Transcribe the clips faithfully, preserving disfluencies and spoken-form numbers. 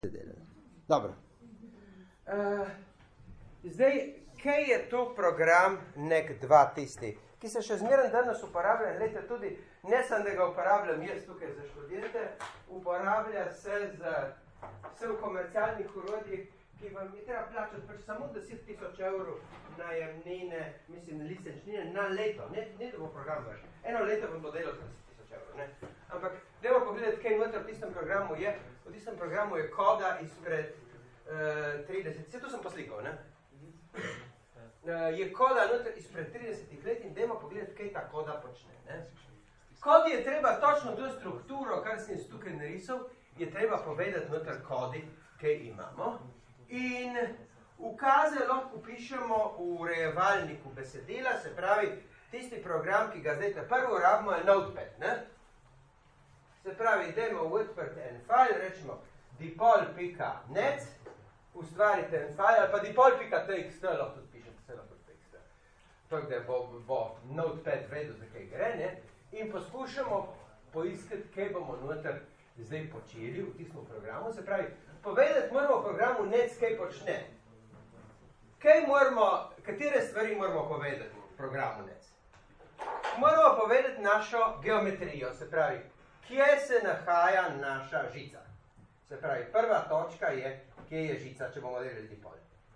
Dobro. Uh, zdaj, kaj je tu program N E C dva tisti, ki se še zmeraj danes uporablja, glejte, tudi, ne sem, da ga uporabljam jaz tukaj za študente, uporablja se za vse v komercialnih urodjih, ki vam je treba plačati pač samo deset tisoč evrov najemnine, mislim, licenčnine na leto, ne, ne da bo program več. Eno leto bom to delal za deset tisoč evrov, ne. Ampak, dajmo pogledati, kaj noter v tistem programu je. V tistem programu je koda izpred uh, trideset, vse to sem poslikal, ne? Uh, je koda noter izpred tridesetih let in dajmo pogledati, kaj ta koda počne, ne? Kodi je treba točno to strukturo, kar sem tukaj narisal, je treba povedati noter kodi, kaj imamo. In ukaze lahko pišemo v urejevalniku besedila, se pravi, tisti program, ki ga zdaj prvo rabimo, je Notepad, ne? Se pravi, idemo v odprt en file, rečemo dipol pika net, ustvarite en file, ali pa dipol pika txt, lahko tudi pišem, vse lahko txt. Tako da bo, bo Notepad vedel, za kaj gre, ne? In poskušamo poiskati, kaj bomo noter zdaj počeli v tistem programu. Se pravi, povedati moramo v programu net, kaj počne. Kaj moramo, katere stvari moramo povedati v programu net? Moramo povedati našo geometrijo, se pravi, kje se nahaja naša žica. Se pravi, prva točka je, kje je žica, če bomo delali dipol.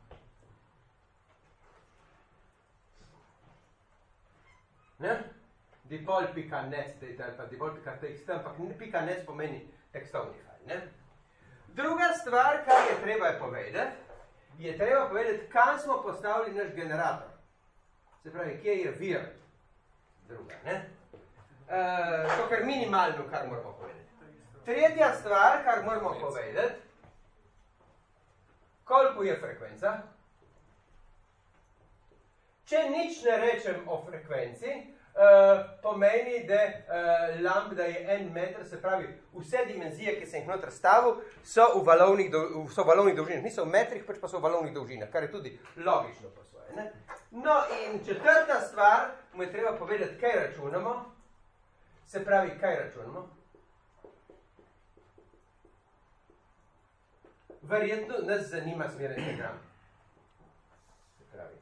Ne? Dipol pika net, ali pa dipol pika txt, ampak pika net pomeni tekstovni file, ne? Druga stvar, kar je treba povedati, je treba povedati, kam smo postavili naš generator. Se pravi, kje je vir. Druga, ne? Uh, to kar minimalno, kar moramo povedati. Tretja stvar, kar moramo povedati, koliko je frekvenca. Če nič ne rečem o frekvenci, uh, pomeni, da uh, lambda je en meter, se pravi, vse dimenzije, ki sem jih noter stavil, so v valovnih, do, so v valovnih dolžinah. Niso v metrih, pač pa so v valovnih dolžinah, kar je tudi logično po svoje, ne? No in četrta stvar, mu je treba povedati, kaj računamo. Se pravi, kaj računamo? Verjetno nas zanima smeren diagram. Se pravi,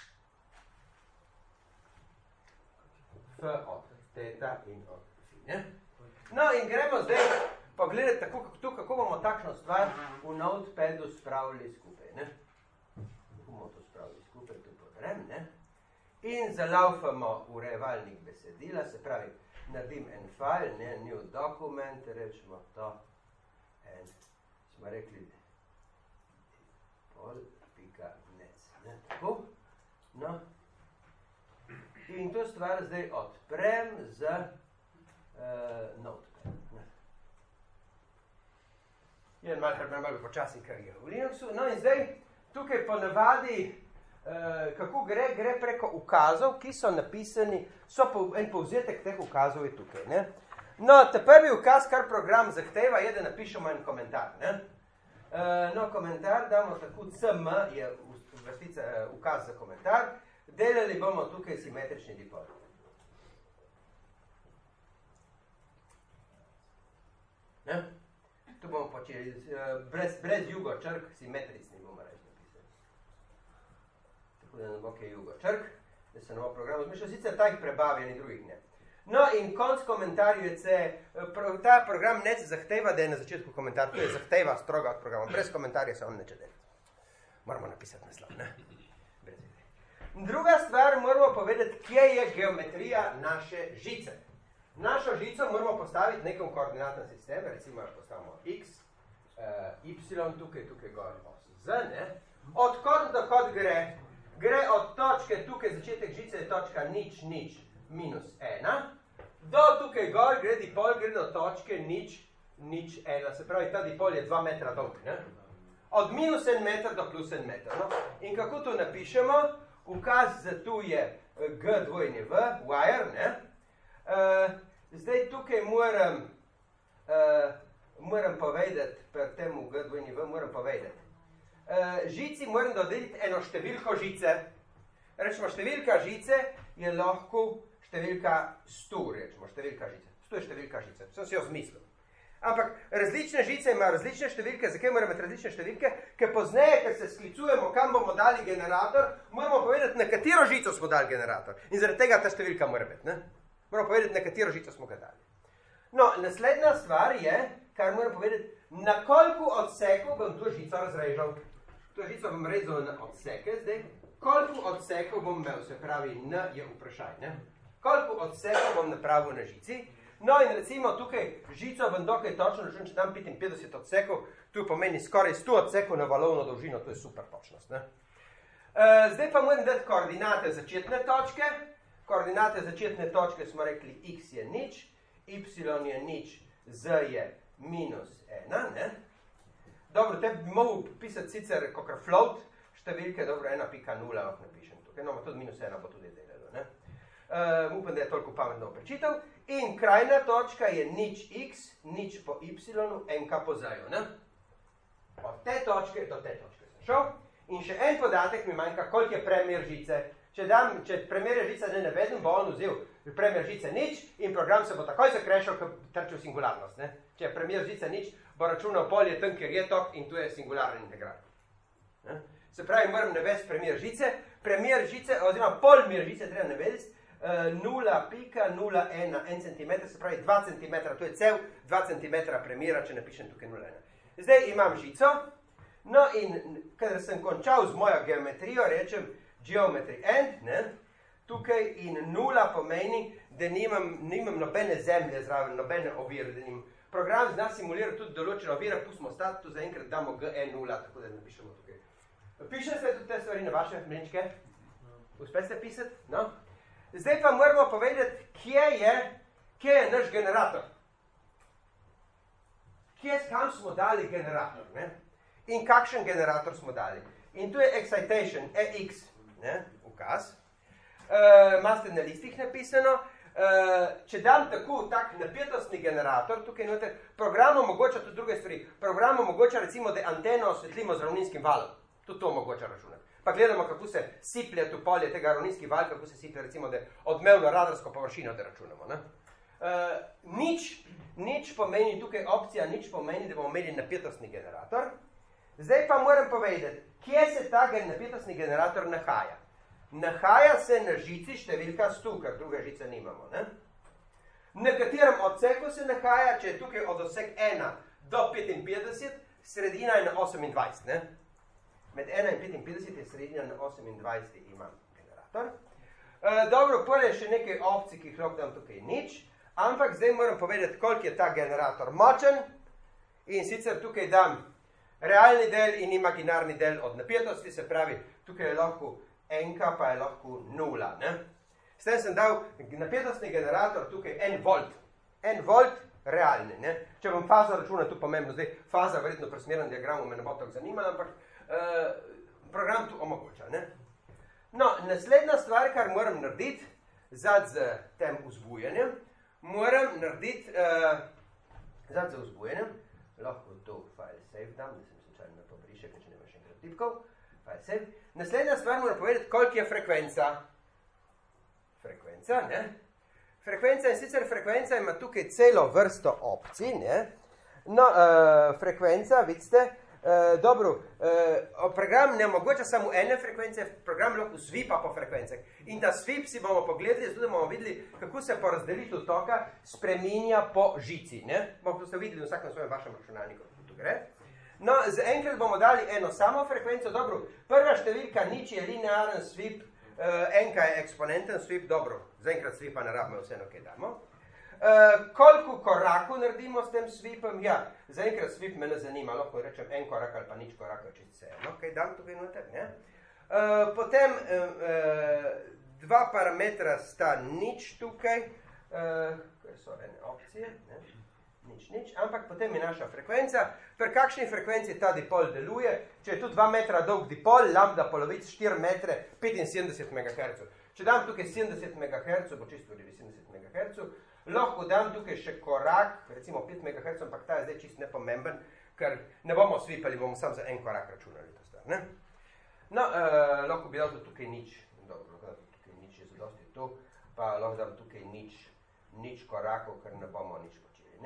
F od teta in od phi, ne? No in gremo zdaj pogledati tako, kako, kako bomo takšno stvar v Notepadu spravili skupaj, ne? Kako bomo to spravili skupaj, tu podrem, ne? In zalaufamo urejevalnik besedila, se pravi, naredim en file, ne, new document, rečemo to, en, smo rekli, pol, pika, net, ne, tako, no, in to stvar zdaj odprem z uh, Notepad, ne. Je malo, malo počasi, kar je v Linuxu, no in zdaj, tukaj ponavadi, Uh, kako gre, gre preko ukazov, ki so napisani, so po, en povzetek teh ukazov je tukaj, ne? No, ta prvi ukaz, kar program zahteva, je, da napišemo en komentar, ne? Uh, no, komentar damo tako, cm je vrstica, uh, ukaz za komentar, delali bomo tukaj simetrični dipol. Ne? Tu bomo počeli, uh, brez, brez jugo črk, simetrični bomo reči. Da ne bo kaj jugo črk, da se novo programu zmišljal, sicer takih prebavljenih drugih ne. No in konc komentarju je C, ta program net zahteva, da je na začetku komentar, to je zahteva stroga od programa, brez komentarja se on neče delati. Moramo napisati naslov, ne? Brez ide. Druga stvar, moramo povedati, kje je geometrija naše žice. Našo žico moramo postaviti nekom koordinatnem sistemu, recimo postavimo x, uh, y, tukaj, tukaj gor, os, z, ne? Od kod do kod gre? Gre od točke, tukaj začetek žice je točka nič, nič, minus ena, do tukaj gor gre dipol, gre do točke nič, nič, ena, se pravi, ta dipol je dva metra dolg, ne? Od minus en meter do plus en meter, no? In kako to napišemo? Ukaz za tu je g dvojni v, wire, ne? Uh, zdaj tukaj moram, uh, moram povedati, pri temu g dvojni v, moram povedati, Uh, žici moram dodeliti eno številko žice. Rečemo, številka žice je lahko številka sto, rečemo, številka žice. sto je številka žice, sem si jo zmislil. Ampak različne žice imajo različne številke. Zakaj moramo imeti različne številke? Ker pozneje, ker se sklicujemo, kam bomo dali generator, moramo povedati, na katero žico smo dali generator. In zaradi tega ta številka mora biti. Ne? Moramo povedati, na katero žico smo ga dali. No, naslednja stvar je, kar moram povedati, na koliko odsekov bom to žico razrežal. To žico bom rezal na odseke zdaj. Koliko odsekov bom imel, se pravi, N je vprašaj. Ne? Koliko odsekov bom napravil na žici? No in recimo tukaj žico bom dokaj točno račun, če dam petinpetdeset odsekov, tu pomeni skoraj sto odsekov na valovno dolžino, to je super točnost. Ne? Uh, zdaj pa moram dati koordinate začetne točke. Koordinate začetne točke smo rekli, x je nič, y je nič, z je minus ena. Ne? Dobro, te bi mogel pisati sicer kakor float, številke, dobro, ena pika nula lahko napišem tukaj, no, tudi minus ena bo tudi delalo. Ne? Uh, upam, da je toliko pametno prečitev. In krajna točka je nič x, nič po y, enka po z-ju. Od te točke do te točke sem šel. In še en podatek mi manjka, koliko je premer žice. Če, dam, če premer žice ne navedem, bo on vzel premer žice nič in program se bo takoj zakrešal, ko trči v singularnost. Ne? Če je premer žice nič, bo računal polje tam, kjer je tok in tu je singularni integral. Ne? Se pravi, moram navesti premer žice. Premer žice, oziroma polmer žice treba navediti, nula pika nula ena en centimeter, se pravi dva centimetra, to je cel dva centimetra premera, če napišem tukaj nula ena. Zdaj imam žico, no in kadar sem končal z mojo geometrijo, rečem geometry end, ne, tukaj in nula pomeni, da nimam, nimam nobene zemlje zraven, nobene ovire, da nimam. Program zna simulirati tudi določene ovire, pustimo stati, tu zaenkrat damo G E nula, tako da napišemo tukaj. Pišem se tudi te stvari na vaše mlinčke? Uspete pisati? No? Zdaj pa moramo povedati, kje je, kje je naš generator. Kje, kam smo dali generator, ne? In kakšen generator smo dali. In tu je excitation, E X, ne? Ukaz. Uh, Imate na listih napisano. Uh, če dam tako, tak napetostni generator, tukaj noter, program omogoča tudi druge stvari. Program omogoča recimo, da anteno osvetlimo z ravninskim valom. Tudi to omogoča računati. Pa gledamo, kako se siplje tu polje tega ravninski val, kako se siplje recimo, da odmevno radarsko površino, da računamo. Ne? Uh, nič, nič pomeni tukaj opcija, nič pomeni, da bomo imeli napetostni generator. Zdaj pa moram povedati, kje se ta napetostni generator nahaja. Nahaja se na žici številka sto, ker druge žice nimamo. Ne? Na katerem odseku se nahaja, če je tukaj od odsek ena do petinpetdeset, sredina je na osemindvajset. Ne? Med ena in petinpetdeset je srednja na osemindvajset imam generator. E, dobro, poleg še nekaj opcij, ki jih lahko dam tukaj nič, ampak zdaj moram povedati, koliko je ta generator močen in sicer tukaj dam realni del in imaginarni del od napetosti, se pravi, tukaj je lahko enka, pa je lahko nula. Ne? S tem sem dal napetostni generator tukaj en volt. En volt realni. Ne? Če bom fazo računal, tu pomembno, zdaj faza verjetno pri smernem diagramu me ne bo tako zanimala, ampak Uh, program tu omogoča. Ne? No, naslednja stvar, kar moram narediti zad z tem vzbujenjem, moram narediti uh, zad z vzbujenjem, lahko to file save dam, da sem slučajno na to brišek, če ne imaš enkrat tipkov, file save. Naslednja stvar moram povedati, koliko je frekvenca. Frekvenca, ne? Frekvenca in sicer frekvenca ima tukaj celo vrsto opcij, ne? No, uh, frekvenca, vidite, Uh, dobro, uh, program ne omogoča samo ene frekvence, program lahko svipa po frekvencah. In ta svip si bomo pogledali, zato da bomo videli, kako se porazdelitev toka spreminja po žici. Ne? Bomo ste videli v vsakem svojem vašem računalniku, kako to gre. No, zaenkrat bomo dali eno samo frekvenco. Dobro, prva številka nič je linearen svip, uh, enka je eksponenten svip, dobro, zaenkrat svipa ne rabimo, vseeno kaj damo. Uh, koliko korakov naredimo s tem svipom? Ja, zaenkrat svip me ne zanima, lahko rečem en korak ali pa nič korakov, če se no, kaj dam tukaj noter, ne? Uh, potem uh, dva parametra sta nič tukaj, uh, kaj so ene opcije, ne? Nič, nič, ampak potem je naša frekvenca. Pri kakšni frekvenci ta dipol deluje? Če je tu dva metra dolg dipol, lambda polovic štiri metre, petinsedemdeset megahertzov. Če dam tukaj sedemdeset megahertzov, bo čisto sedemdeset megahertzov, lahko dam tukaj še korak, recimo pet megahertzov, ampak ta je zdaj čisto nepomemben, ker ne bomo svipali, bomo samo za en korak računali to stvar, ne? No, uh, lahko bi dal tukaj nič, dobro, lahko dam tukaj nič, je zadosti to, pa lahko dam tukaj nič, nič korakov, ker ne bomo nič počeli, ne?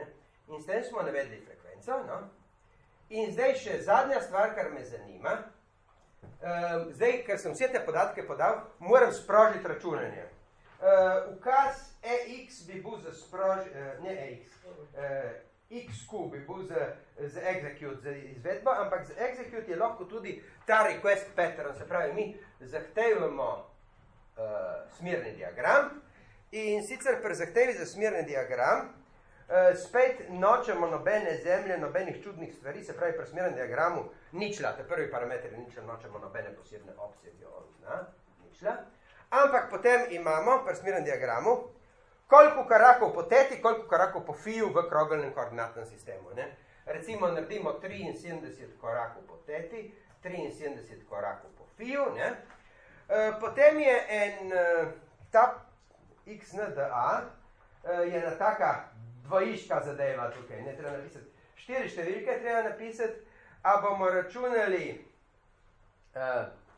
in s tem smo navedli frekvenco, no? In zdaj še zadnja stvar, kar me zanima, um, zdaj, ker sem vse te podatke podal, moram sprožiti računanje. Uh, ukaz E X bi bil za sprož... Uh, ne E X, uh, X Q bi bil za, za execute, za izvedbo, ampak za execute je lahko tudi ta request pattern, se pravi, mi zahtevamo uh, smerni diagram in sicer pri zahtevi za smerni diagram uh, spet nočemo nobene zemlje, nobenih čudnih stvari, se pravi, pri smernem diagramu ničla, te prvi parameter ničla, nočemo nobene posebne opcije, ki on zna, ničla. Ampak potem imamo pri smernem diagramu koliko korakov po teti, koliko korakov po fiju v krogelnem koordinatnem sistemu. Ne? Recimo naredimo triinsedemdeset korakov po teti, triinsedemdeset korakov po fiju. Ne? E, potem je en ta X N D A, e, je ena taka dvojiška zadeva tukaj. Ne treba napisati. Štiri številke treba napisati, a bomo računali, e,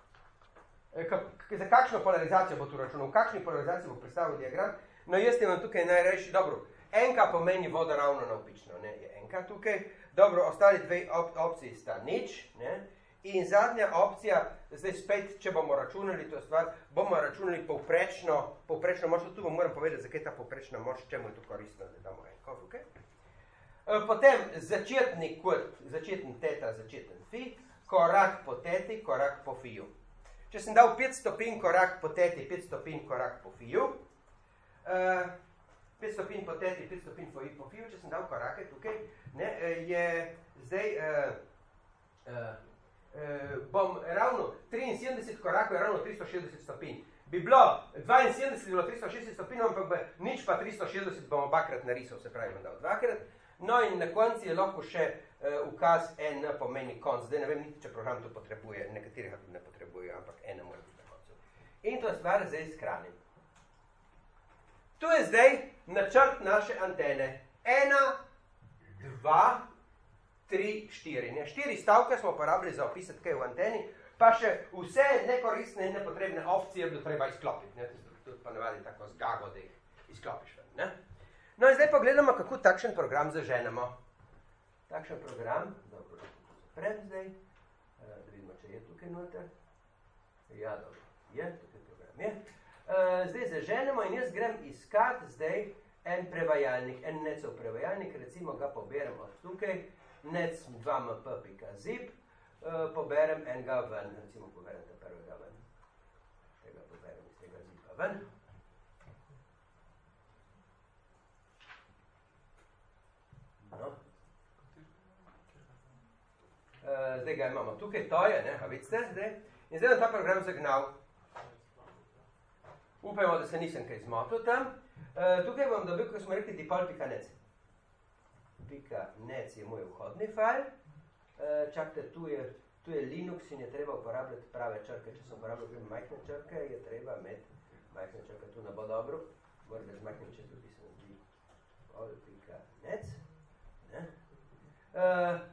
za kakšno polarizacijo bo tu računal, v kakšni polarizaciji bo predstavil diagram. No, jaz imam tukaj najrejši, dobro, enka pomeni vodoravno navpično, ne, je enka tukaj, dobro, ostali dve op opciji sta nič, ne, in zadnja opcija, zdaj spet, če bomo računali to stvar, bomo računali povprečno, povprečno moč, tu vam moram povedati, zakaj ta povprečna moč, čemu je to koristno, da damo enko tukaj. Potem začetni kot, začetni teta, začetni fi, korak po teti, korak po fiju. Če sem dal pet stopinj korak po teti, pet stopinj korak po fiju, Uh, pet stopinj po teti, pet stopinj po, po fiju, če sem dal korake tukaj, ne, je zdaj, uh, uh, uh, bom ravno triinsedemdeset korakov je ravno tristo šestdeset stopinj. Bi bilo dvainsedemdeset, bi bilo tristo šestdeset stopinj, ampak nič pa tristo šestdeset bom obakrat narisal, se pravi, bom dal dvakrat. No in na konci je lahko še uh, ukaz en pomeni konc. Zdaj ne vem niti, če program to potrebuje, nekaterih tudi ne potrebuje, ampak ena mora biti na koncu. In to stvar zdaj skranim. To je zdaj načrt naše antene. Ena, dva, tri, štiri. Ne? Štiri stavke smo uporabili za opisati kaj v anteni, pa še vse nekoristne in nepotrebne opcije bi treba izklopiti. Ne? Tudi pa navadi tako zgago, da jih izklopiš. Ne? No in zdaj pogledamo, kako takšen program zaženemo. Takšen program, dobro, pred zdaj, da vidimo, če je tukaj noter. Ja, dobro, je, tukaj program je. Uh, zdaj zaženemo in jaz grem iskat zdaj en prevajalnik, en necov prevajalnik, recimo ga poberem od tukaj, nec dva m p pika zip, uh, poberem enega ven, recimo poberem ta prvega ven, tega poberem iz tega zipa ven. No. Uh, zdaj ga imamo tukaj, to je, ne, a vidite zdaj, in zdaj bom ta program zagnal. Upajmo, da se nisem kaj zmotil tam. Uh, tukaj bom dobil, ko smo rekli, dipol pika nec. Pika nec je moj vhodni fajl. Uh, čakajte, tu je, tu je Linux in je treba uporabljati prave črke. Če sem uporabljal majhne črke, je treba imeti majhne črke. Tu ne bo dobro. Moram bez majhne črke pisati dipol pika nec. Ne? Uh,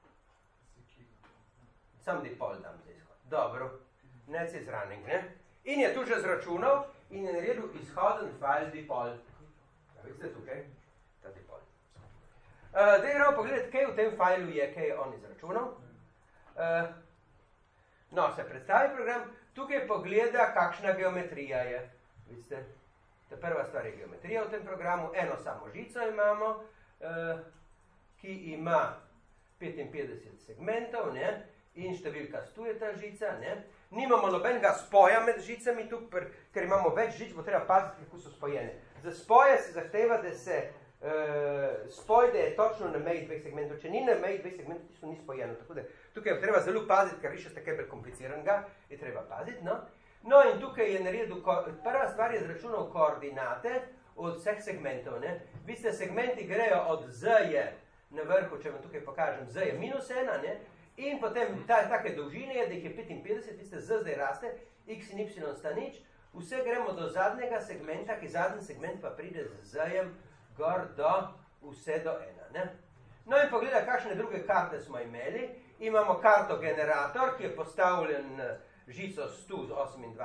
sam dipol dam za izhod. Dobro. Nec je zrunning, ne? In je tu že zračunal in je naredil izhoden file dipol. Ja, vidite tukaj? Ta dipol. Uh, Zdaj gremo pogledati, kaj v tem fajlu je, kaj je on izračunal. Uh, no, se predstavi program. Tukaj pogleda, kakšna geometrija je. Vidite? Ta prva stvar je geometrija v tem programu. Eno samo žico imamo, uh, ki ima petinpetdeset segmentov, ne? In številka sto je ta žica, ne? Nimamo nobenega spoja med žicami tukaj, ker imamo več žic, bo treba paziti, kako so spojene. Za spoje se zahteva, da se uh, spoj, da je točno na meji dveh segmentov. Če ni na meji dveh segmentov, tisto ni spojeno. Tako da tukaj je treba zelo paziti, ker rišete kaj bolj kompliciranega, je treba paziti, no? No in tukaj je naredil, prva stvar je zračunal koordinate od vseh segmentov, ne? Viste, segmenti grejo od Z je na vrhu, če vam tukaj pokažem, Z je minus ena, ne? In potem ta, take dolžine je, da jih je petinpetdeset, viste, Z zdaj raste, X in Y sta nič, vse gremo do zadnjega segmenta, ki zadnji segment pa pride z Z-jem gor do vse do ena, ne? No in pogleda, kakšne druge karte smo imeli. Imamo karto generator, ki je postavljen žico sto z osemindvajset,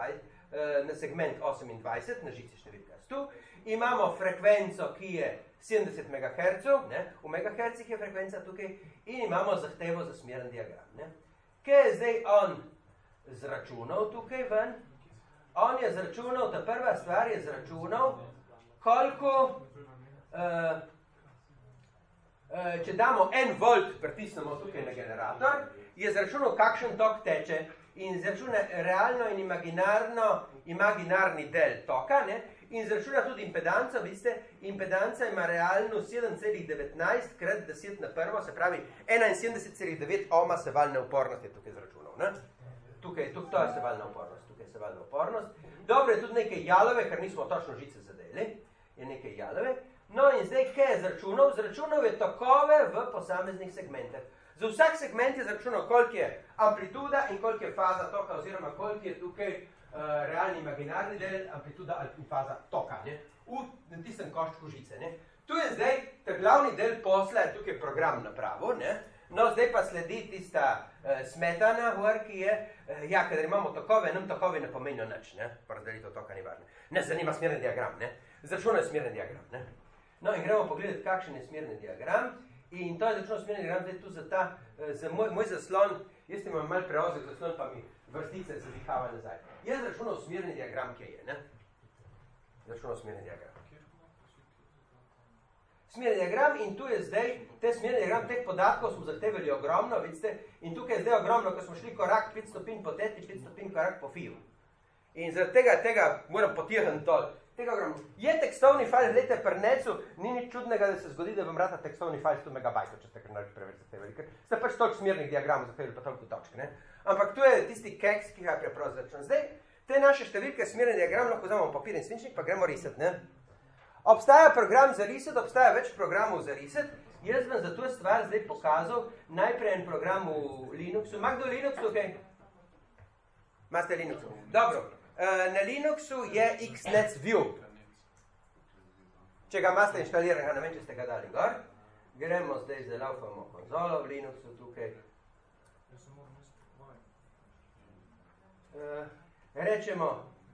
na segment osemindvajset, na žici številka sto, imamo frekvenco, ki je sedemdeset megahertzov, ne, v megahercih je frekvenca tukaj, in imamo zahtevo za smeren diagram. Ne. Kaj je zdaj on zračunal tukaj ven? On je zračunal, ta prva stvar je zračunal, koliko, uh, uh, če damo en volt, pritisnemo tukaj na generator, je zračunal, kakšen tok teče, in zračuna realno in imaginarno, imaginarni del toka, ne? In zračuna tudi impedanco, vidite, impedanca ima realno sedem celih devetnajst krat deset na prvo, se pravi enainsedemdeset celih devet ohma sevalne upornosti je tukaj zračunal, ne? Tukaj, tukaj, to je sevalna upornost, tukaj je sevalna upornost. Dobro je tudi nekaj jalove, ker nismo točno žice zadeli, je nekaj jalove. No in zdaj, kaj je zračunal? Zračunal je tokove v posameznih segmentih. Za vsak segment je zračunal, koliko je amplituda in koliko je faza toka, oziroma koliko je tukaj uh, realni imaginarni del, amplituda in faza toka, ne? V tistem koščku žice. Ne? Tu je zdaj, ta glavni del posla je tukaj program napravo, ne? No, zdaj pa sledi tista uh, smetana, gor, ki je, uh, ja, kadar imamo tokove, nam tokovi ne pomenijo nič, ne? Porazdelitev toka ni važno. Ne, zanima smerni diagram, ne? Zračunal je smerni diagram, ne? No, in gremo pogledati, kakšen je smerni diagram. In to je začel smerni diagram zdaj tu za ta, za moj, moj zaslon, jaz imam mal preozek zaslon, pa mi vrstice zadihava nazaj. Jaz računal smerni diagram, kje je, ne? Računal smerni diagram. Smerni diagram in tu je zdaj, te smerni diagram, teh podatkov smo zahtevali ogromno, vidite, in tukaj je zdaj ogromno, ko smo šli korak pet stopinj po teti, pet stopinj korak po fiju. In zaradi tega, tega moram potirati dol. Tega ogromno. Je tekstovni fajl, gledajte, pri necu, ni nič čudnega, da se zgodi, da vam rata tekstovni fajl sto megabajtov, če ste kar nareč preveč zahtevali, ker ste pač toliko smernih diagramov zahtevali, pa toliko točk, ne? Ampak tu je tisti keks, ki ga preprosto začne. Zdaj, te naše številke smerni diagram lahko vzamemo papir in svinčnik, pa gremo risati, ne? Obstaja program za risati, obstaja več programov za risati. Jaz vam za to stvar zdaj pokazal najprej en program v Linuxu. Ma kdo Linux tukaj? Maste Linux? Dobro. Na Linuxu je XNetView. Če ga imate inštaliranega, ne vem, če ste ga dali gor. Gremo zdaj, zdaj laufamo konzolo v Linuxu tukaj. Uh, rečemo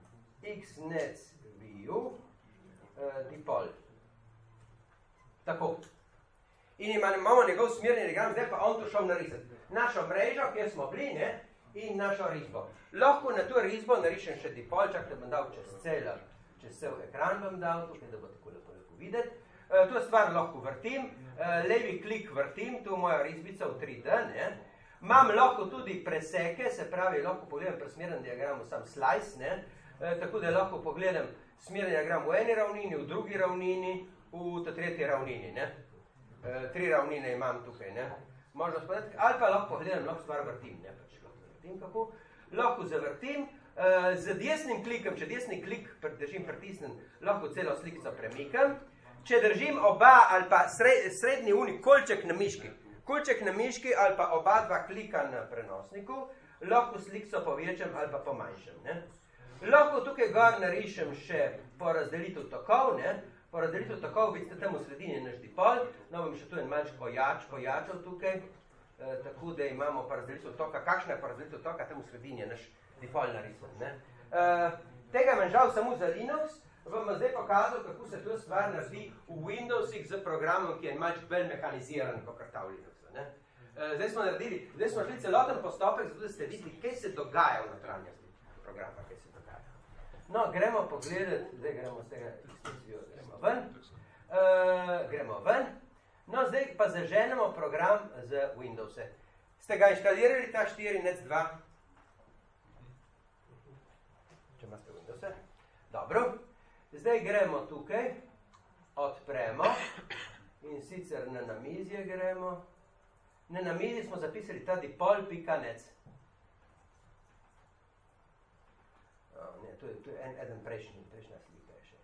XNetView uh, default. Tako. In imamo njegov smerni diagram, zdaj pa on to šel narisati. Našo mrežo, kjer smo bili, ne? In našo risbo. Lahko na to risbo narišem še default, čak da bom dal čez cel, čez cel ekran bom dal, tukaj da bo tako lepo lepo videti. E, to stvar lahko vrtim, e, levi klik vrtim, tu moja risbica v tri D, ne. Imam lahko tudi preseke, se pravi, lahko pogledam pri smernem diagramu sam slice, ne. E, tako da lahko pogledam smerni diagram v eni ravnini, v drugi ravnini, v tretji ravnini, ne. E, tri ravnine imam tukaj, ne. Možno spodati, ali pa lahko pogledam, lahko stvar vrtim, ne. Kako? Lahko zavrtim, uh, z desnim klikom, če desni klik držim pritisnem, lahko celo slikico premikam. Če držim oba ali pa sred, srednji unik, kolček na miški, kolček na miški ali pa oba dva klika na prenosniku, lahko slikico povečam ali pa pomanjšam. Ne? Lahko tukaj gor narišem še porazdelitev tokov, ne? Porazdelitev tokov, vidite tam v sredini naš dipol, no bom še tu en malč kojač, kojačal tukaj. Uh, tako da imamo porazdelitev toka. Kakšna je porazdelitev toka? Tam v sredini je naš default narisan. Ne? Uh, tega imam žal samo za Linux, vam bom zdaj pokazal, kako se to stvar naredi v Windowsih z programom, ki je malček bolj mehaniziran, kot ta v Linuxu. Ne? Uh, zdaj smo naredili, zdaj smo šli celoten postopek, zato da ste videli, kaj se dogaja v notranjosti programa, kaj se dogaja. No, gremo pogledati, zdaj gremo z tega XNetView, gremo ven, uh, gremo ven. No, zdaj pa zaženemo program z Windowse. Ste ga inštalirali ta štiri nec dva? Če imate Windowse? Dobro. Zdaj gremo tukaj, odpremo in sicer na namizje gremo. Na namizje smo zapisali ta dipol.net. Oh, ne, to je, to je en, eden prejšnji, prejšnja slika je še.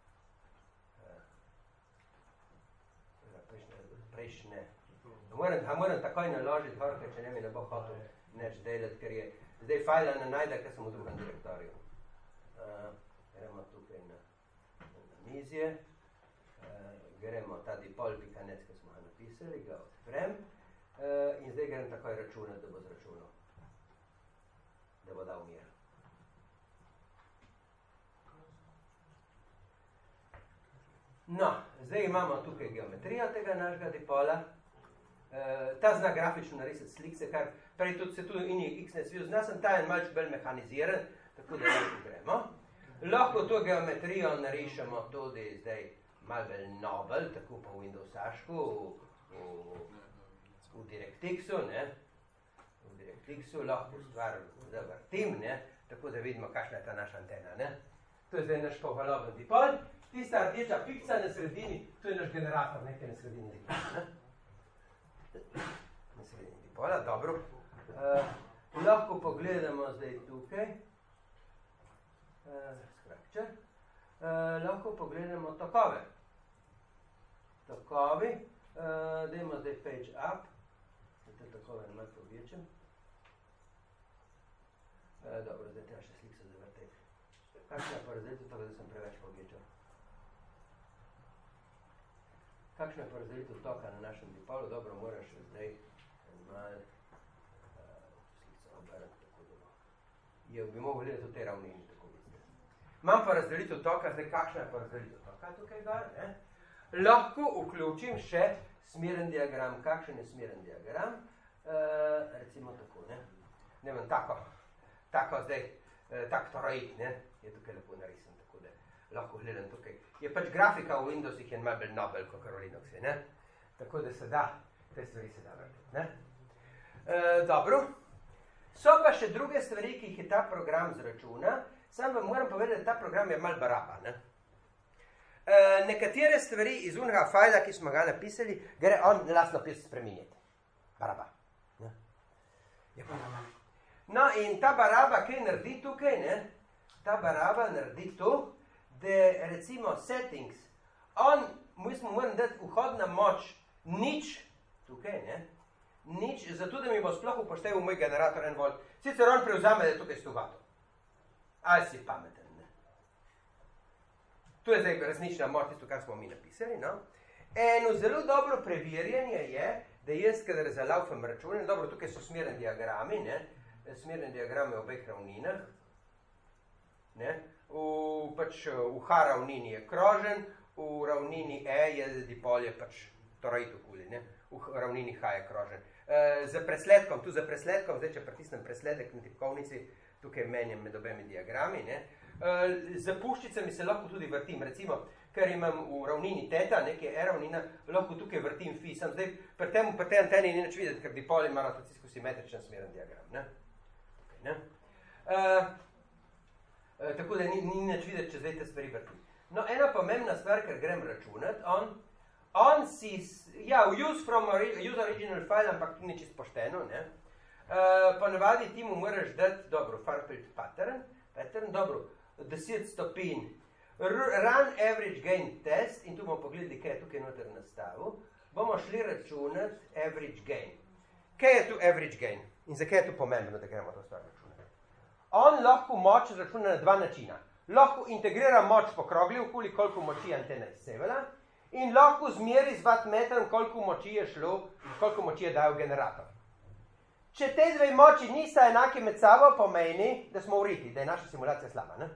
Prejšnje. Moram, moram takoj naložiti horke, če ne mi ne bo hotel neč delati, ker je zdaj fajla ne najde, ker sem v drugem direktoriju. Uh, gremo tukaj na, na, na mizje, uh, gremo ta dipol.net, ki smo ga napisali, ga odprem uh, in zdaj grem takoj računati, da bo zračunal, da bo dal mir. No, zdaj imamo tukaj geometrijo tega našega dipola. Uh, ta zna grafično narisati slikce, kar prej tudi se tudi ini X ne svijo. Zna sem ta en malč bolj mehaniziran, tako da lahko gremo. Lahko to geometrijo narišemo tudi zdaj malo bolj nobel, tako pa v Windowsašku, v, v, v DirectXu, ne. V DirectXu lahko stvar zavrtim, ne, tako da vidimo, kakšna je ta naša antena, ne. To je zdaj naš polhaloven dipol. Tista rdeča pikca na sredini, to je naš generator, nekaj na sredini dipola, ne. Na sredini dipola, dobro. Uh, lahko pogledamo zdaj tukaj. Uh, structure. Uh, lahko pogledamo tokove. Tokovi. Uh, dajmo zdaj page up. Da te tokove ne malo povečem. Uh, dobro, zdaj treba še slik se zavrteti. Kakšna je pa razdelitev toga, da sem preveč povečal? Kakšna je pa razdelitev toka na našem dipolu? Dobro, moraš zdaj malo uh, slico obrati, tako da bo. Je bi mogel gledati v tej ravnini, tako vidite. Imam pa razdelitev toka, zdaj kakšna je pa razdelitev toka tukaj gor, ne? Lahko vključim še smeren diagram. Kakšen je smeren diagram? Uh, recimo tako, ne? Ne vem, tako, tako zdaj, uh, tak toroid, ne? Je tukaj lepo narisan, tako da lahko gledam tukaj. Je pač grafika v Windowsih je malo bolj nobel, kot v Linuxu, ne? Tako da se da, te stvari se da vrtiti, ne? E, dobro. So pa še druge stvari, ki jih je ta program zračuna. Sam vam moram povedati, da ta program je malo baraba, ne? E, nekatere stvari iz unega fajla, ki smo ga napisali, gre on lastno pis spreminjati. Baraba. Ne? Je baraba. No, in ta baraba, kaj naredi tukaj, ne? Ta baraba naredi to, da recimo settings, on, mi smo moram dati vhodna moč nič, tukaj, ne, nič, zato da mi bo sploh upoštevil moj generator en volt. Sicer on prevzame, da je tukaj sto vatov. Ali si pameten, ne. To je zdaj resnična moč, tisto, kar smo mi napisali, no. Eno zelo dobro preverjanje je, da jaz, kadar zalaufam račune, dobro, tukaj so smeren diagrami, ne, smeren diagrami v obeh ravninah, ne, v, pač, v H ravnini je krožen, v ravnini E je dipol je pač toroid okoli, ne, v ravnini H je krožen. E, za presledkom, tu za presledkom, zdaj, če pritisnem presledek na tipkovnici, tukaj menjam med obemi diagrami, ne, e, za puščicami se lahko tudi vrtim, recimo, ker imam v ravnini teta, nekaj E ravnina, lahko tukaj vrtim fi, sem zdaj, pri tem, pri tej anteni ni nič videti, ker dipol ima rotacijsko simetričen smeren diagram, ne, tukaj, ne. E, Uh, tako da ni, ni nič videti, če zdaj te stvari vrtim. No, ena pomembna stvar, ker grem računati, on, on si, ja, use from use original file, ampak tu ni čisto pošteno, ne. Uh, ponavadi ti mu moraš dati, dobro, farfield pattern, pattern, dobro, deset stopinj, run average gain test, in tu bomo pogledali, kaj je tukaj noter nastavil, bomo šli računati average gain. Kaj je tu average gain? In zakaj je tu pomembno, da gremo to stvar računati? On lahko moč računa na dva načina. Lahko integrira moč po krogli, okoli koliko moči antena izsevala, in lahko zmeri z wattmetrom, koliko moči je šlo, koliko moči je dal generator. Če te dve moči nista enake med sabo, pomeni, da smo v riti, da je naša simulacija slaba, ne?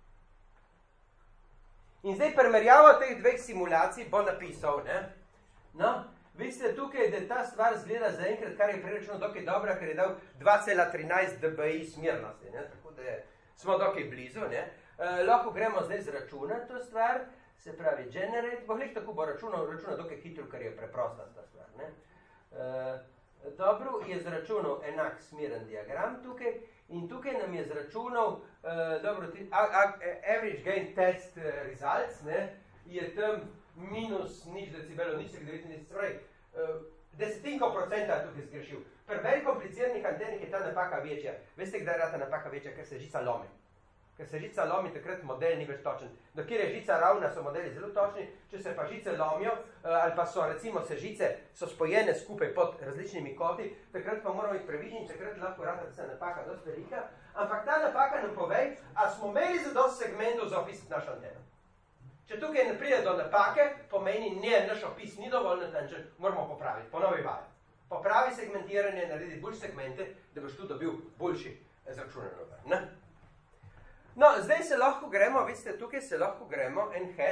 In zdaj primerjavo teh dveh simulacij bo napisal, ne? No, vidite tukaj, da ta stvar zgleda zaenkrat, kar je preračeno dokaj dobra, ker je dal dva cela trinajst dBi smernosti, ne? Tako da smo dokaj blizu, ne? E, lahko gremo zdaj zračunati to stvar, se pravi generate, bo glih tako bo računal, računal dokaj hitro, ker je preprosta ta stvar, ne? E, dobro, je zračunal enak smeren diagram tukaj in tukaj nam je zračunal, e, dobro, ti, a, a, average gain test results, ne? Je tam minus nič decibelov, nič devetnajst, pravi, desetinko procenta je tukaj zgrešil. Pri veliko kompliciranih antenih je ta napaka večja. Veste, kdaj je ta napaka večja? Ker se žica lomi. Ker se žica lomi, takrat model ni več točen. Dokjer je žica ravna, so modeli zelo točni, če se pa žice lomijo, ali pa so, recimo, se žice so spojene skupaj pod različnimi koti, takrat pa moramo biti previdni, takrat lahko rata, da se napaka dosti velika, ampak ta napaka nam povej, a smo imeli za dosti segmentov za opisati našo anteno. Če tukaj ne pride do napake, pomeni, ne, naš opis ni dovolj natančen, moramo popraviti, ponovi vaje. Popravi segmentiranje, naredi bolj segmente, da boš tu dobil boljši zračunan dober, ne? No, zdaj se lahko gremo, vidite, tukaj se lahko gremo en hec,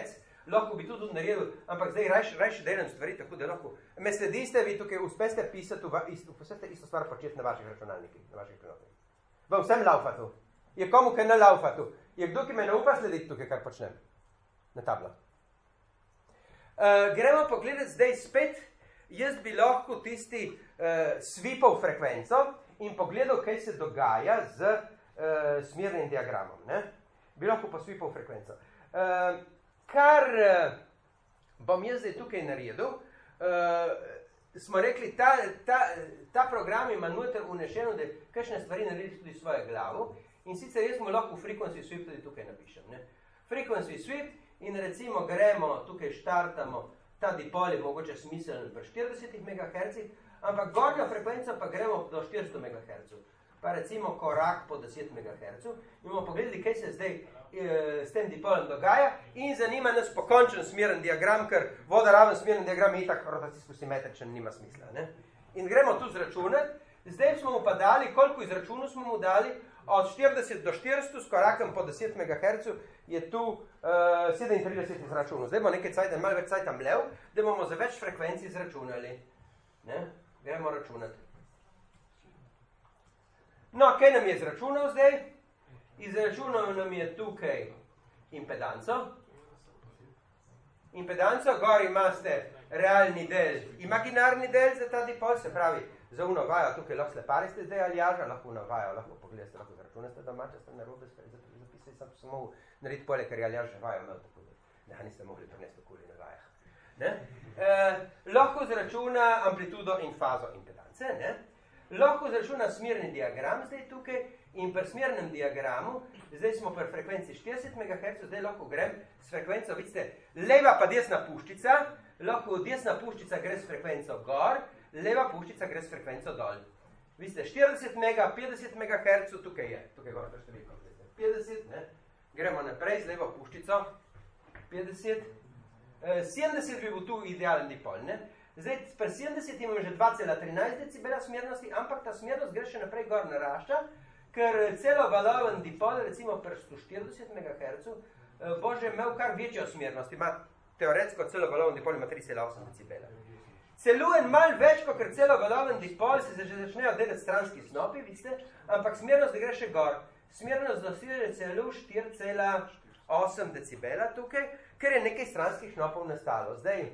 lahko bi to tudi naredil, ampak zdaj rajši, rajši delam stvari, tako da lahko. Me slediste, vi tukaj uspeste pisati, uspeste isto stvar početi na vaših računalnikih, na vaših klinotkih. Vam vsem laufa tu. Je komu, kaj ne laufa tu. Je kdo, ki me ne upa slediti tukaj, kar počnem? Na tablo. Uh, gremo pogledati zdaj spet, jaz bi lahko tisti uh, svipal frekvenco in pogledal, kaj se dogaja z uh, smernim diagramom. Ne? Bi lahko pa svipal frekvenco. Uh, kar uh, bom jaz zdaj tukaj naredil, uh, smo rekli, ta, ta, ta program ima noter unešeno, da kakšne stvari naredi tudi svoje glavo in sicer jaz mu lahko frequency sweep tudi tukaj napišem. Ne? Frequency sweep in recimo gremo, tukaj štartamo, ta dipol je mogoče smiseln pri štiridesetih megahertzih, ampak gornjo frekvenco pa gremo do štiristo megahertzov. Pa recimo korak po deset megahertzov in bomo pogledali, kaj se zdaj e, s tem dipolom dogaja in zanima nas pokončen smeren diagram, ker vodoraven smeren diagram je itak rotacijsko simetričen, nima smisla. Ne? In gremo tu zračunati, zdaj smo mu pa dali, koliko izračunov smo mu dali, od štirideset do štiristo s korakom po deset megahertzov je tu uh, sedemintrideset izračunov. Zdaj bomo nekaj cajta, malo več cajta mlev, da bomo za več frekvencij izračunali. Ne? Gremo računati. No, kaj nam je izračunal zdaj? Izračunal nam je tukaj impedanco. Impedanco, gor imate realni del, imaginarni del za ta dipol, se pravi, za uno vajo, tukaj lahko slepari ste zdaj aljaža, lahko uno vajo, lahko pogledate, lahko zračunate doma, če ste narobe zapisali, sem se mogel narediti pole, ker je aljaža vajo imel, tako da ne, niste mogli prinesti okoli na vajah. Ne? E, lahko zračuna amplitudo in fazo impedance, ne? Lahko zračuna smerni diagram zdaj tukaj in pri smernem diagramu, zdaj smo pri frekvenci štirideset megahertzov, zdaj lahko grem s frekvenco, vidite, leva pa desna puščica, lahko desna puščica gre s frekvenco gor, leva puščica gre s frekvenco dol. Vidite, štirideset mega, petdeset megahertzov, tukaj je, tukaj gor, to številko, petdeset, ne? Gremo naprej z levo puščico, petdeset, sedemdeset bi bil tu idealen dipol, ne? Zdaj, pri sedemdeset imam že dva cela trinajst decibela smernosti, ampak ta smernost gre še naprej gor narašča, ker celo valoven dipol, recimo pri sto štirideset megahertzov, bo že imel kar večjo smernost, ima teoretsko celo valoven dipol ima tri cela osem decibela. Celo en mal več, kot celo valoven dipol, se že začnejo delati stranski snopi, vidite, ampak smernost gre še gor. Smernost doseže celo štiri cela osem decibela tukaj, ker je nekaj stranskih snopov nastalo. Zdaj,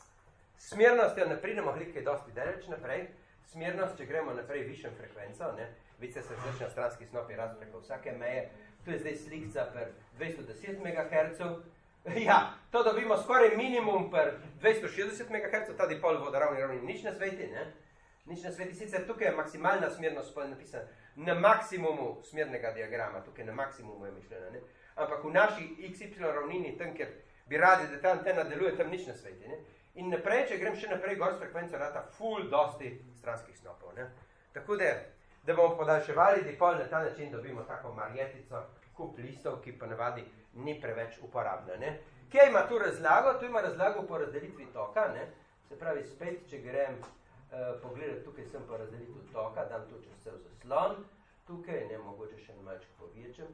smernost ne pridemo hlikaj dosti daleč naprej, smernost, če gremo naprej višjem frekvenco, ne, vidite, se začne stranski snopi raz preko vsake meje, tu je zdaj slikca per dvesto deset megahertzov, ja, to dobimo skoraj minimum per dvesto šestdeset megahertzov, ta dipol vodoravni ravni nič ne sveti, ne, nič ne sveti, sicer tukaj je maksimalna smernost napisana na maksimumu smernega diagrama, tukaj na maksimumu je mišljena, ne, ampak v naši iks ipsilon ravnini, tam, ker bi radi, da ta antena deluje, tam nič ne sveti, ne. In naprej, če grem še naprej gor s frekvenco, rata ful dosti stranskih snopov. Ne? Tako da, da bomo podaljševali dipol, na ta način dobimo tako marjetico, kup listov, ki pa navadi ni preveč uporabna. Ne? Kje ima tu razlago? Tu ima razlago po razdelitvi toka. Ne? Se pravi, spet, če grem uh, pogledati, tukaj sem po razdelitvi toka, dam tu čez cel zaslon, tukaj, ne, mogoče še malček povečem,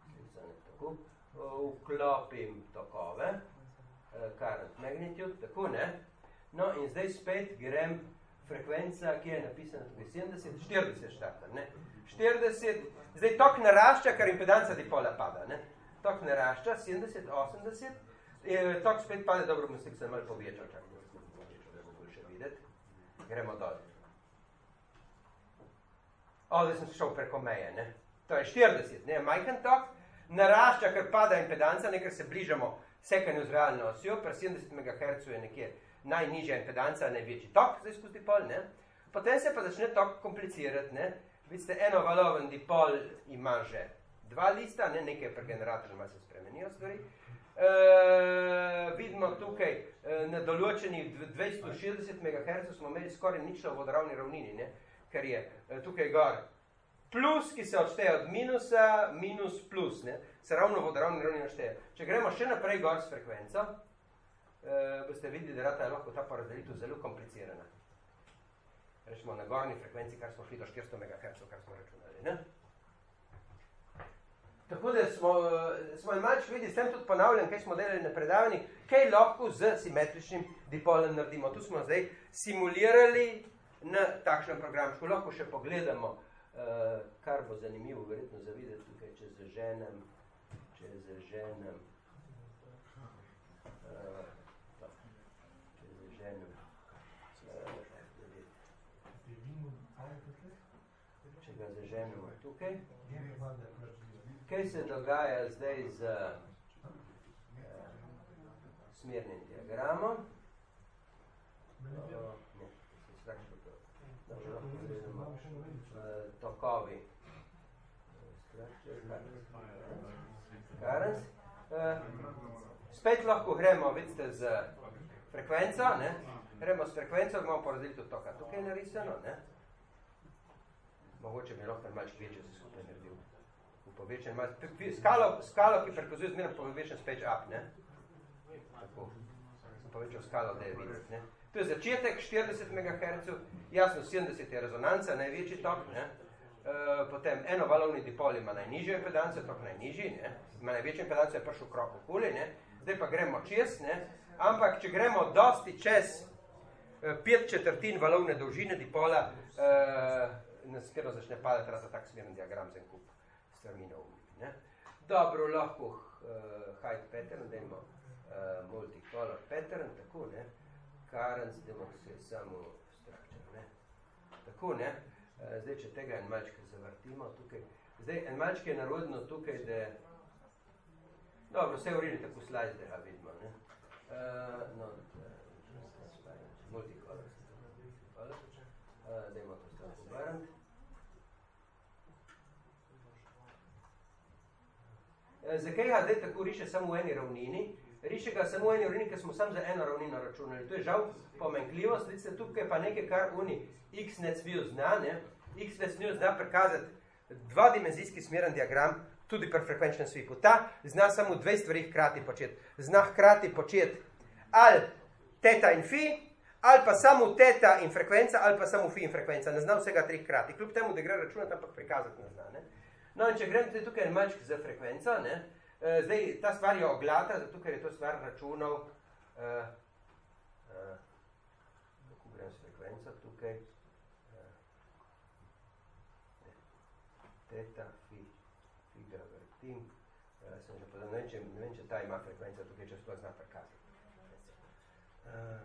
tako, uh, vklopim tokove, current magnitude, tako ne. No in zdaj spet grem frekvenca, ki je napisana tukaj sedemdeset, štirideset štarta, ne. štirideset, zdaj tok narašča, kar impedanca dipola pada, ne. Tok narašča, sedemdeset, osemdeset, tok spet pade, dobro, bom se malo povečal, čak, da bo bolj še videti. Gremo dol. O, zdaj sem šel preko meje, ne. To je štirideset, ne, majhen tok, narašča, ker pada impedanca, nekaj se bližamo sekanju z realno osjo, pri sedemdeset megahertzov je nekje najnižja impedanca, največji tok, zdaj skozi dipol, ne. Potem se pa začne tok komplicirati, ne. Vidite, eno valoven dipol ima že dva lista, ne, nekaj pri generatorju malo se spremenijo stvari. E, vidimo tukaj, e, na določeni dvesto šestdeset megahertzov smo imeli skoraj ničlo v vodoravni ravnini, ne, ker je e, tukaj gor plus, ki se odšteje od minusa, minus plus, ne, se ravno vodoravni ravni našteje. Če gremo še naprej gor s frekvenco, eh, boste videli, da rata je lahko ta porazdelitev zelo komplicirana. Rečemo na gornji frekvenci, kar smo šli do štiristo megahertzov, kar smo računali, ne? Tako da smo, smo malč videli, s tem tudi ponavljam, kaj smo delali na predavanjih, kaj lahko z simetričnim dipolom naredimo. Tu smo zdaj simulirali na takšnem programčku. Lahko še pogledamo, kar bo zanimivo verjetno za videti tukaj, če zaženem, če zaženem, če zaženem, če ga zaženemo tukaj. Kaj se dogaja zdaj z smernim diagramom? Ne, se strašno to. Dobro, gledamo tokovi. Currents. Spet lahko gremo, vidite, z frekvenco, ne? Gremo s frekvenco, imamo porazdelitev toka. Tukaj je narisano, ne? Mogoče bi lahko malček večje se skupaj naredil. Povečen, skalo, skalo, ki prikazuje zmerno povečen speč up, ne? Tako. Sem povečal skalo, da je videti, ne? To je začetek štirideset megahertzov, jasno sedemdeset je rezonanca, največji tok, ne? E, potem enovalovni dipol ima najnižjo impedanco, tok najnižji, ne? Ima največjo impedanco, je prišel krok okoli, ne? Zdaj pa gremo čez, ne? Ampak, če gremo dosti čez pet četrtin valovne dolžine dipola, e, nas skoro začne padati rata tak smeren diagram za en kup. Ne? Dobro, lahko uh, height pattern, dajmo uh, multicolor pattern, tako, ne? Currents, dajmo se samo structure, ne? Tako, ne? Uh, zdaj, če tega en malček zavrtimo tukaj. Zdaj, en malček je narodno tukaj, da... Dobro, vse urili tako slajd, da ga vidimo, ne? Uh, no, uh, multicolor. Uh, dajmo to stavno obrniti. Zakaj ga zdaj tako riše samo v eni ravnini? Riše ga samo v eni ravnini, ker smo samo za eno ravnino računali. To je žal pomenkljivost. Vidite, tukaj pa nekaj, kar uni X-NetSview zna, ne? X-NetSview zna prikazati dvodimenzijski smeren diagram tudi pri frekvenčnem svipu. Ta zna samo dve stvari hkrati početi. Zna hkrati početi ali teta in fi, ali pa samo teta in frekvenca, ali pa samo fi in frekvenca. Ne zna vsega tri hkrati. Kljub temu, da gre računati, ampak prikazati ne zna, ne? No, in če grem tukaj en malček za frekvenco, ne, zdaj ta stvar je oglata, zato ker je to stvar računov, uh, uh, kako grem s frekvenco tukaj, uh, teta, fi, fi ga vrtim, uh, sem že podal, ne vem, če, ne vem, če ta ima frekvenco tukaj, če sploh zna prikazati. Uh,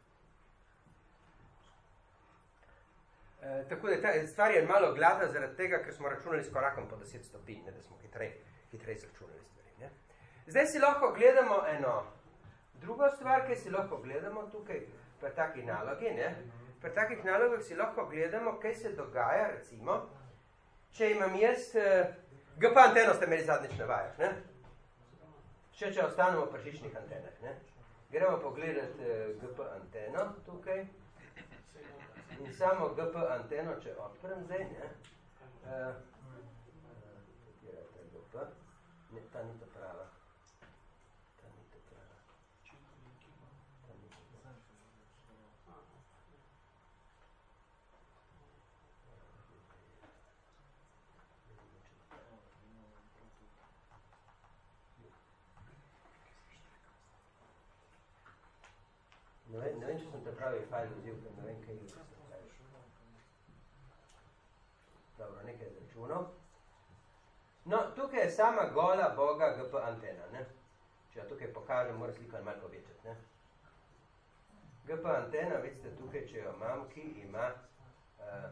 E, tako da ta stvar je malo gladna zaradi tega, ker smo računali s korakom po deset stopinj, ne, da smo hitrej, hitrej zračunali stvari. Ne. Zdaj si lahko gledamo eno drugo stvar, ki si lahko gledamo tukaj pri takih nalogi. Ne. Pri takih nalogah si lahko gledamo, kaj se dogaja, recimo, če imam jaz, eh, G P anteno ste imeli zadnjič na vajah, ne? Še če ostanemo pri žičnih antenah, ne? Gremo pogledati eh, G P anteno tukaj. In samo G P anteno, če odprem zdaj, ne, uh, katera je ta G P? Ne, ta ni to prava. Ta ni to prava. Ta ni to prava. Ne vem, ne vem, če sem te pravi fajl vzil, ker ne vem, kaj je. Dobro, nekaj izračunov. No, tukaj je sama gola boga G P antena, ne? Če jo tukaj pokažem, mora sliko malo povečati, ne? G P antena, vidite tukaj, če jo imam, ki ima uh,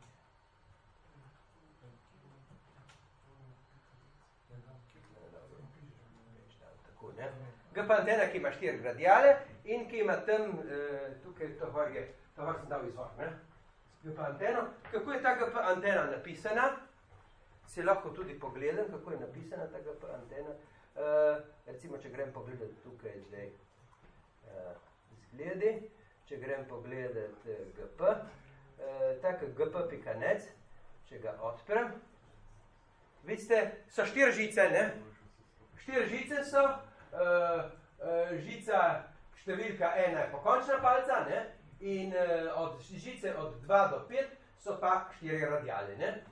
tako, ne? G P antena, ki ima štiri gradiale in ki ima tam, uh, tukaj to gor je, to gor sem dal izvor, ne? G P anteno. Kako je ta G P antena napisana? Si lahko tudi pogledam, kako je napisana ta G P antena. Uh, recimo, če grem pogledati tukaj zdaj uh, izgledi, če grem pogledati uh, G P, uh, tak G P pika net, če ga odprem, vidite, so štiri žice, ne? Štiri žice so, uh, uh, žica številka ena je pokončna palca, ne? In uh, od žice od dva do pet so pa štiri radiale, ne?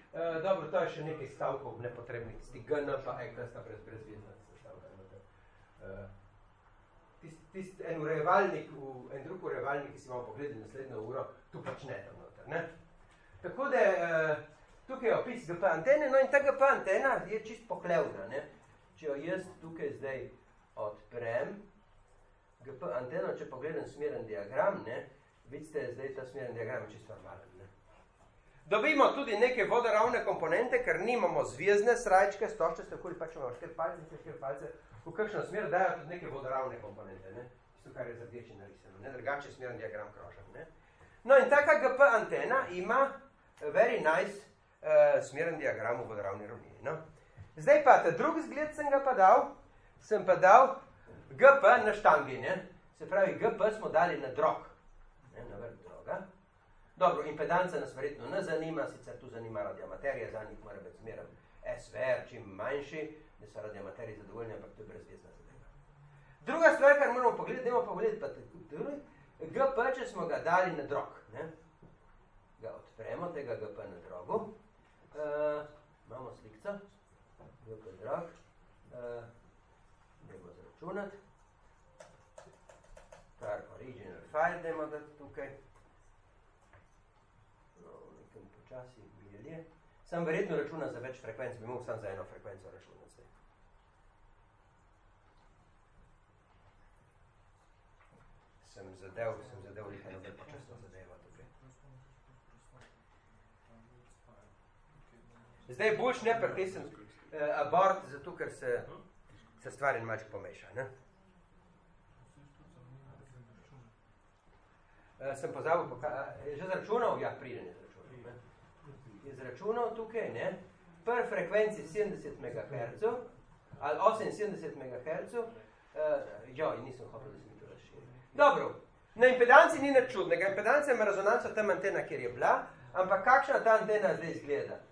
Uh, dobro, to je še nekaj stavkov nepotrebnih, tisti G N pa E, kaj sta brez brezvezna sestavljena. Uh, tist, tist en urejevalnik, en drug urejevalnik, ki si imamo pogledali naslednjo uro, tu pač ne tam noter, ne? Tako da, uh, tukaj je opis G P antene, no in ta G P antena je čist pohlevna, ne? Če jo jaz tukaj zdaj odprem, G P anteno, če pogledam smeren diagram, ne? Vidite, zdaj ta smeren diagram je čist normalen, ne? Dobimo tudi neke vodoravne komponente, ker nimamo zvezdne srajčke, stoščaste, okoli pač imamo štiri palce, štiri palce, v kakšno smer dajo tudi neke vodoravne komponente, ne? Isto, kar je z rdeči narisano, ne? Drugače smeren diagram krožen, ne? No in taka G P antena ima very nice uh, smeren diagram v vodoravni ravnini, no? Zdaj pa, ta drugi zgled sem ga pa dal, sem pa dal G P na štangi, ne? Se pravi, G P smo dali na drog, ne? Na vrh droga. Dobro, impedanca nas verjetno ne zanima, sicer tu zanima radiomaterija, za njih mora biti zmeraj S V R čim manjši, da so radiomateriji zadovoljni, ampak to je brezvezna zadeva. Druga stvar, kar moramo pogledati, dajmo pogledati pa tudi, G P, če smo ga dali na drog, ne? Ga odpremo, tega G P na drogu. Uh, imamo slikco, G P drog, uh, dajmo zračunati. Kar original file dajmo dati tukaj. Počasi bilje. Sam verjetno računa za več frekvenc, bi mogel sam za eno frekvenco računati. Sem zadev, sem zadev nekaj eno počasno zadeva tukaj. Zdaj boljš ne pritisnem uh, abort, zato ker se, se stvari malček pomeša, ne? Uh, sem pozabil, poka- je že zračunal? Ja, priden je zračunal. Izračunal tukaj, ne, pri frekvenci sedemdeset megahertzov ali oseminsedemdeset megahertzov, uh, jo, in nisem hotel, da se mi to razširi. Dobro, na impedanci ni nič čudnega, impedanca ima rezonanco tam antena, kjer je bila, ampak kakšna ta antena zdaj izgleda?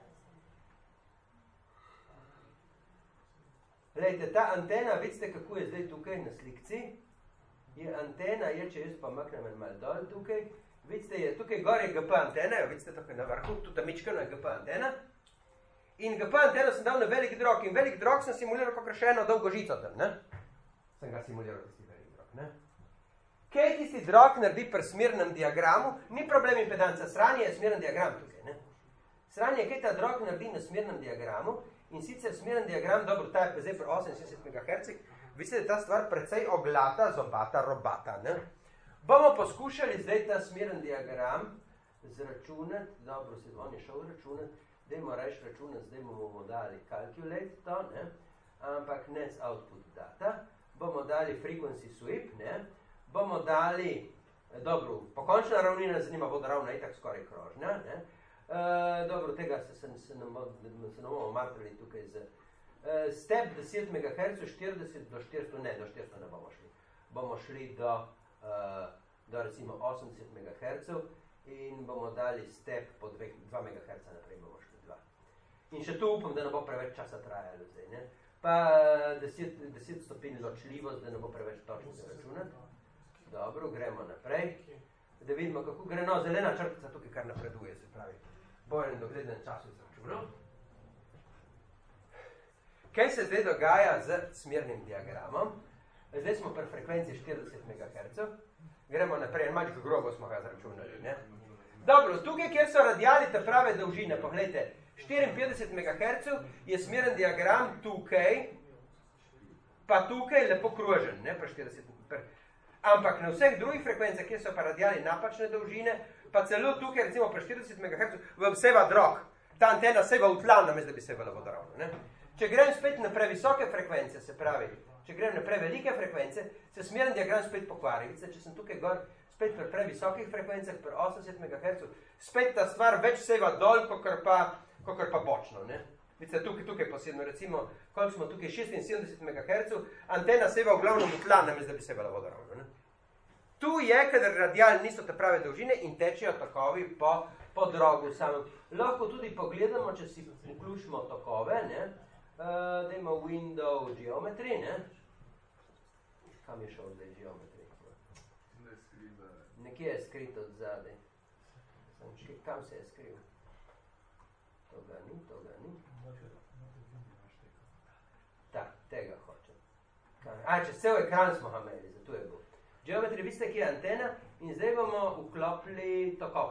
Glejte, ta antena, vidite, kako je zdaj tukaj na slikci, je antena, je, če jaz pa maknem en malo dol tukaj, vidite, je tukaj gor je G P antena, jo vidite tukaj na vrhu, tudi mičkano je G P antena. In G P anteno sem dal na velik drog in velik drog sem simuliral kakor še eno dolgo žico tam, ne? Sem ga simuliral tisti velik drog, ne? Kaj tisti drog naredi pri smernem diagramu? Ni problem impedanca, sranje je smeren diagram tukaj, ne? Sranje je, kaj ta drog naredi na smernem diagramu in sicer smeren diagram, dobro, ta je zdaj pri oseminsedemdeset megahertzih, vidite, ta stvar precej oglata, zobata, robata, ne? Bomo poskušali zdaj ta smeren diagram zračunati, dobro, se on je šel računati, dajmo reči računati, zdaj bomo dali calculate to, ne, ampak ne z output data, bomo dali frequency sweep, ne, bomo dali, dobro, pokončna ravnina zanima vodoravna itak skoraj krožnja, ne, uh, dobro, tega se, se, se, nam, se nam bomo matrali tukaj z uh, step deset megahertzov, štirideset do štiristo, ne, do štiristo ne bomo šli, bomo šli do Uh, do recimo osemdeset megahertzov in bomo dali step po dva megaherca naprej, bomo šli dva. In še tu upam, da ne bo preveč časa trajalo zdaj, ne? Pa deset, deset stopinj ločljivost, da ne bo preveč točno se računati. Dobro, gremo naprej. Da vidimo, kako gre, no, zelena črtica tukaj kar napreduje, se pravi. Bojen doglednem času izračunal. Kaj se zdaj dogaja z smernim diagramom? Zdaj smo pri frekvenci štirideset megahertzov. Gremo naprej, malčko grobo smo ga zračunali, ne? Dobro, tukaj, kjer so radiali te prave dolžine, pogledajte, štiriinpetdeset megahertzov je smeren diagram tukaj, pa tukaj lepo krožen, ne, pa štirideset. Ampak na vseh drugih frekvencah, kjer so pa radiali napačne dolžine, pa celo tukaj, recimo pri štirideset megahertzov, vam seva drog. Ta antena seva v tla, namesto da bi sevala vodoravno, ne? Če grem spet na previsoke frekvence, se pravi, če grem na prevelike frekvence, se smeren diagram spet pokvari. Vidite, če sem tukaj gor spet pri previsokih frekvencah, pri osemdeset megahertzov, spet ta stvar več seva dol, kakor pa, kakor pa bočno, ne? Vidite, tukaj, tukaj posebno, recimo, koliko smo tukaj, šestinsedemdeset megahertzov, antena seva v glavnem v tla, namesto da bi sevala vodoravno, ne? Tu je, kadar radiali niso te prave dolžine in tečejo tokovi po, po drogu samem. Lahko tudi pogledamo, če si vključimo tokove, ne? Uh, dajmo window geometry, ne? Kam je šel zdaj geometry? Nekje je skrit od zadaj. Kam se je skril? To to ga ni, to ga ni. Tak, tega hočem. A, čez cel ekran smo ga imeli, zato je bil. Geometri, vi ste, ki je antena in zdaj bomo vklopili tokove.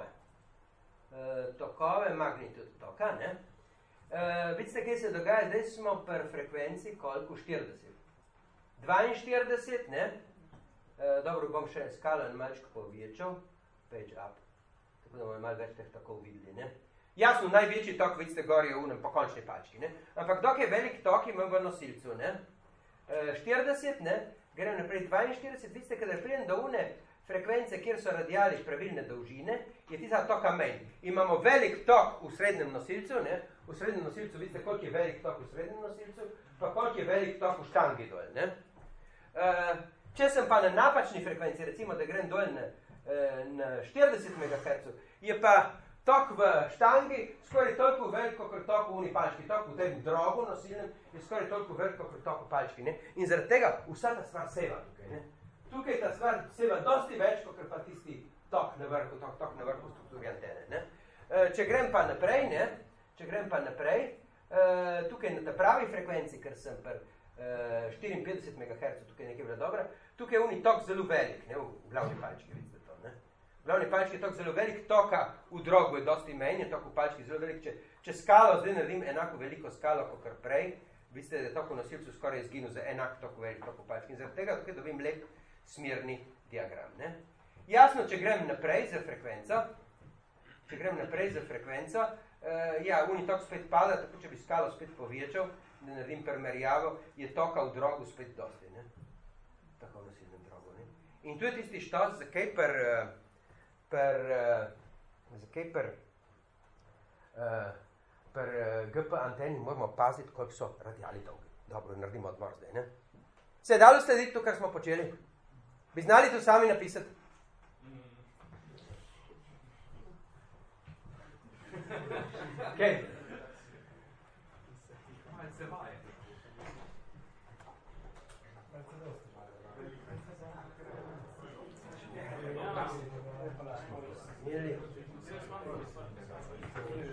E, tokove, magnitud toka, ne? E, vidite, kaj se dogaja, zdaj smo per frekvenci koliko? štirideset. dvainštirideset, ne? E, dobro, bom še skalen malčko povečal. Page up. Tako da bomo malo več teh takov videli, ne? Jasno, največji tok, vidite, gor je v unem pokončni palčki, ne? Ampak dok je velik tok, imam v nosilcu, ne? E, štirideset, ne? Grem naprej dvainštirideset, vidite, kada pridem do une frekvence, kjer so radiali pravilne dolžine, je tista toka menj. Imamo velik tok v srednjem nosilcu, ne? V srednjem nosilcu, vidite, koliko je velik tok v srednjem nosilcu, pa koliko je velik tok v štangi dol, ne? E, če sem pa na napačni frekvenci, recimo, da grem dol na, na štirideset megahertzov, je pa tok v štangi skoraj toliko veliko, kot tok v uni palčki. Tok v tem drogu nosilnem je skoraj toliko veliko, kot tok v palčki, ne? In zaradi tega vsa ta stvar seva tukaj, ne? Tukaj ta stvar seva dosti več, kot pa tisti tok na vrhu, tok, tok na vrhu strukturi antene, ne? E, če grem pa naprej, ne? Če grem pa naprej, e, tukaj na ta pravi frekvenci, ker sem per e, štiriinpetdeset megahertzov, tukaj nekaj bila dobra, tukaj je uni tok zelo velik, ne? V glavni palčki, vidite to, ne? Glavni palčki je tok zelo velik, toka v drogu je dosti menj, je tok v palčki zelo velik. Če, če skalo zdaj naredim enako veliko skalo, kot prej, vidite, da je tok v nosilcu skoraj izginil za enak tok velik tok v palčki. In zaradi tega tukaj dobim lep smerni diagram, ne? Jasno, če grem naprej za frekvenco, če grem naprej za frekvenco, uh, ja, uni tok spet pada, tako če bi skalo spet povečal, da naredim primerjavo, je toka v drogu spet dosti, ne? Tako v nosilnem drogu, ne? In tu je tisti štos, zakaj per... Uh, per, uh, zakaj per, uh, per uh, G P anteni moramo paziti, koliko so radiali dolgi. Dobro, naredimo odmor zdaj, ne? Se je dalo slediti to, kar smo počeli? Bi znali to sami napisati? Okay. Really?